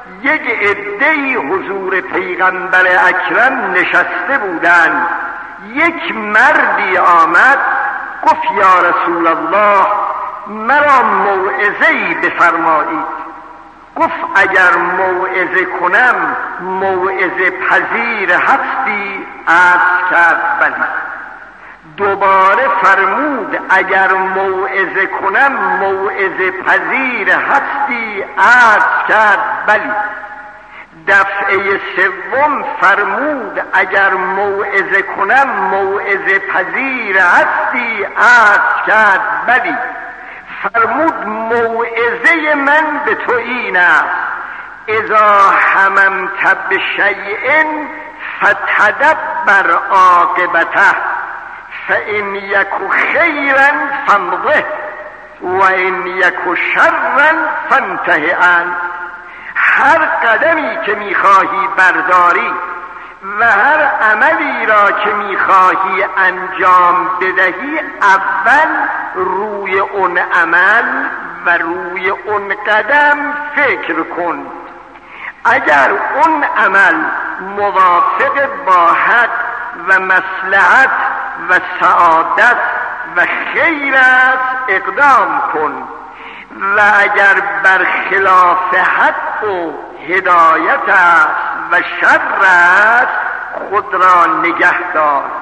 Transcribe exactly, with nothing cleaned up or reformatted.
یک عده‌ای حضور پیغمبر اکرم نشسته بودند. یک مردی آمد گفت یا رسول الله مرا موعظه‌ای بفرمایید. گفت اگر موعظه کنم موعظه پذیر هستی؟ عرض کرد بلی. دوباره فرمود اگر موعظه کنم موعظه پذیر هستی؟ عرض کرد بلی. دفعه سوم فرمود اگر موعظه کنم موعظه پذیر هستی؟ عرض کرد بلی. فرمود موعظه من به تو این است اذا هممت بشیء فتدبر عاقبته فان یک خیرا فامضه و ان یک شرا فانته عنه. هر قدمی که میخواهی برداری و هر عملی را که میخواهی انجام بدهی اول روی اون عمل و روی اون قدم فکر کن. اگر اون عمل موافق با حق و مصلحت و سعادت و خیر است اقدام کن و اگر برخلاف حق و هدایت است و شر است خود را نگه دار.